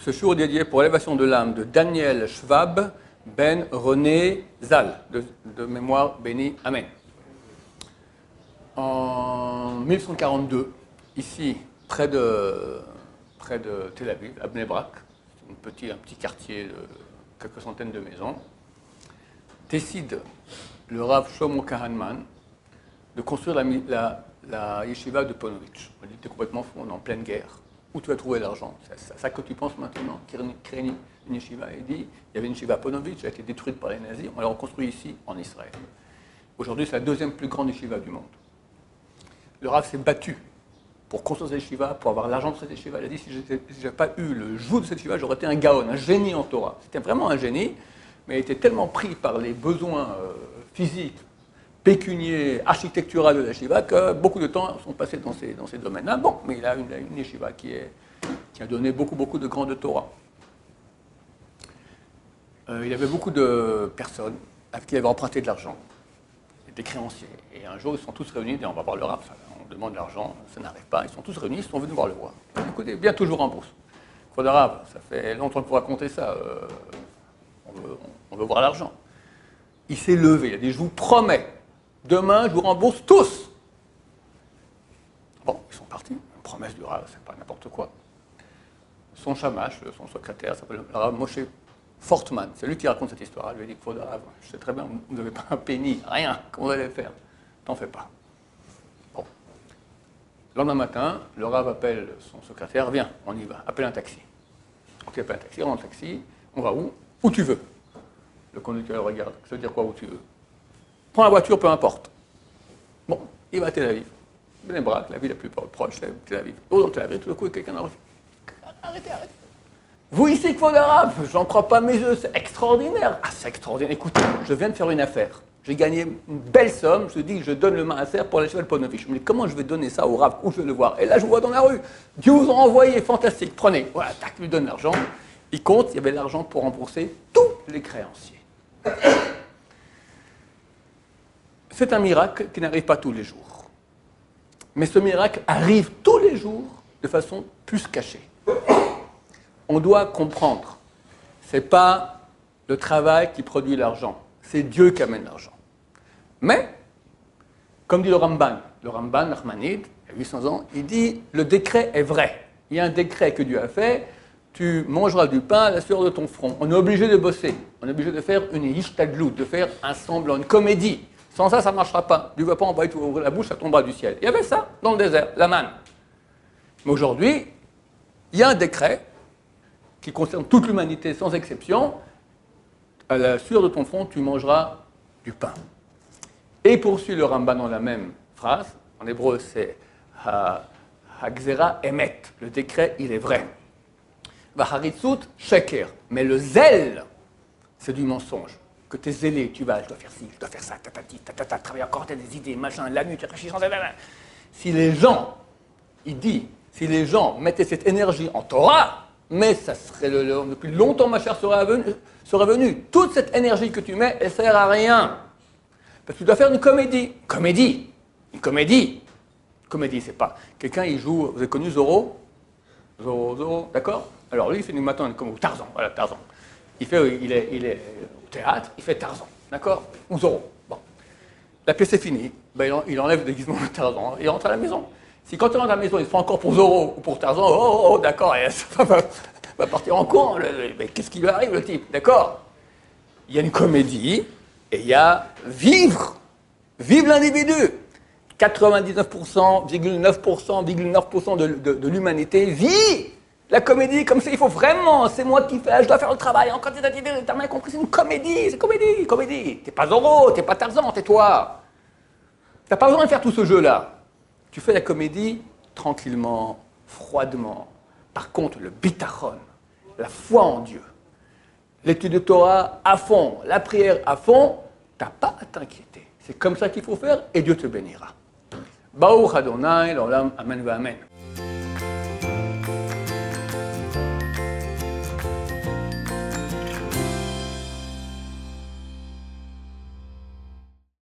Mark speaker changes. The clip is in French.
Speaker 1: Ce jour est dédié pour l'élévation de l'âme de Daniel Schwab Ben René Zal, de mémoire bénie. Amen. En 1142, ici, près de Tel Aviv, à Bnei Brak, un petit quartier de quelques centaines de maisons, décide le Rav Shlomo Kahanman de construire la yeshiva de Ponovitch. On dit que tu es complètement fou, on est en pleine guerre. Où tu vas trouver l'argent? C'est ça que tu penses maintenant, créer une yeshiva. Il dit, il y avait une yeshiva à Ponovitch, elle a été détruite par les nazis, on l'a reconstruite ici, en Israël. Aujourd'hui, c'est la deuxième plus grande yeshiva du monde. Le Rav s'est battu pour construire cette yeshiva, pour avoir l'argent de cette yeshiva. Il a dit, si je n'avais pas eu le joug de cette yeshiva, j'aurais été un gaon, un génie en Torah. C'était vraiment un génie, mais il était tellement pris par les besoins physiques, pécunier, architectural de la yeshiva, que beaucoup de temps sont passés dans ces domaines-là. Bon, mais il a une yeshiva qui a donné beaucoup de grandes Torah. Il y avait beaucoup de personnes avec qui il avait emprunté de l'argent, des créanciers. Et un jour, ils sont tous réunis, et on va voir le Rav, on demande de l'argent, ça n'arrive pas. Ils sont tous réunis, ils sont venus voir le roi. Écoutez, viens toujours en bourse. Le Rav, ça fait longtemps que vous racontez ça, on veut voir l'argent. Il s'est levé, il a dit, je vous promets, demain, je vous rembourse tous. Bon, ils sont partis. Une promesse du Rav, c'est pas n'importe quoi. Son chamash, son secrétaire, s'appelle le Rav Moshe Fortman. C'est lui qui raconte cette histoire. Il lui a dit, Rav, je sais très bien, vous n'avez pas un penny, rien. Comment vous allez faire? T'en fais pas. Bon. Le lendemain matin, le Rav appelle son secrétaire, viens, on y va, appelle un taxi. Ok, appelle un taxi, on rentre en taxi, on va où? Où tu veux. Le conducteur le regarde, ça veut dire quoi, où tu veux? Prends la voiture, peu importe. Bon, il va à Tel Aviv. Bnei Brak, la ville la plus proche, c'est Tel Aviv. Oh, dans Tel Aviv, tout d'un coup, quelqu'un a refusé. Arrêtez. Vous ici, Kvod Arav, j'en crois pas mes yeux, c'est extraordinaire. Ah, c'est extraordinaire. Écoutez, je viens de faire une affaire. J'ai gagné une belle somme. Je dis que je donne le maaser pour la cheval Ponovitch. Je me dis, comment je vais donner ça au Rav? Où je vais le voir? Et là, je vous vois dans la rue. Dieu vous a envoyé, fantastique. Prenez. Voilà, tac, lui donne l'argent. Il compte, il y avait l'argent pour rembourser tous les créanciers. C'est un miracle qui n'arrive pas tous les jours. Mais ce miracle arrive tous les jours de façon plus cachée. On doit comprendre, ce n'est pas le travail qui produit l'argent, c'est Dieu qui amène l'argent. Mais, comme dit le Ramban Nachmanide, il y a 800 ans, il dit, le décret est vrai. Il y a un décret que Dieu a fait, tu mangeras du pain à la sueur de ton front. On est obligé de bosser, on est obligé de faire une ishtadlout, de faire un semblant, une comédie. Sans ça, ça ne marchera pas. Dieu ne va pas envoyer tout ouvrir la bouche, ça tombera du ciel. Il y avait ça dans le désert, la manne. Mais aujourd'hui, il y a un décret qui concerne toute l'humanité sans exception. À la sueur de ton front, tu mangeras du pain. Et poursuit le Ramban dans la même phrase. En hébreu, c'est Hagzera Emet. Le décret, il est vrai. Vaharitzut Sheker. Mais le zèle, c'est du mensonge. Que tu es zélé, je dois faire ci, je dois faire ça, travailler encore, tu as des idées, machin, la nuit, tu réfléchis sans... Si les gens, il dit, si les gens mettaient cette énergie en Torah, mais ça serait depuis longtemps, ma chère, serait venue. Toute cette énergie que tu mets, elle ne sert à rien. Parce que tu dois faire une comédie. Une comédie, c'est pas... Quelqu'un, il joue, vous avez connu Zorro, d'accord? Alors lui, il fait du matin, comme Tarzan, voilà, Tarzan. Il est au théâtre, il fait Tarzan, d'accord? Ou Zorro. Bon. La pièce est finie, ben, il enlève le déguisement de Tarzan, il rentre à la maison. Si quand il rentre à la maison, il se fait encore pour Zorro ou pour Tarzan, d'accord, ça va partir en courant. Mais qu'est-ce qui lui arrive, le type? D'accord? Il y a une comédie et il y a vivre. Vive l'individu. 99,9% de l'humanité vit la comédie comme ça. Il faut vraiment, c'est moi qui fais, je dois faire le travail. En quantitative, t'as bien compris, c'est une comédie, c'est comédie. T'es pas Zorro, t'es pas Tarzan, tais-toi. T'as pas besoin de faire tout ce jeu-là. Tu fais la comédie tranquillement, froidement. Par contre, le bitachon, la foi en Dieu, l'étude de Torah à fond, la prière à fond, t'as pas à t'inquiéter. C'est comme ça qu'il faut faire et Dieu te bénira. Baruch Adonai, l'olam, amen, amen.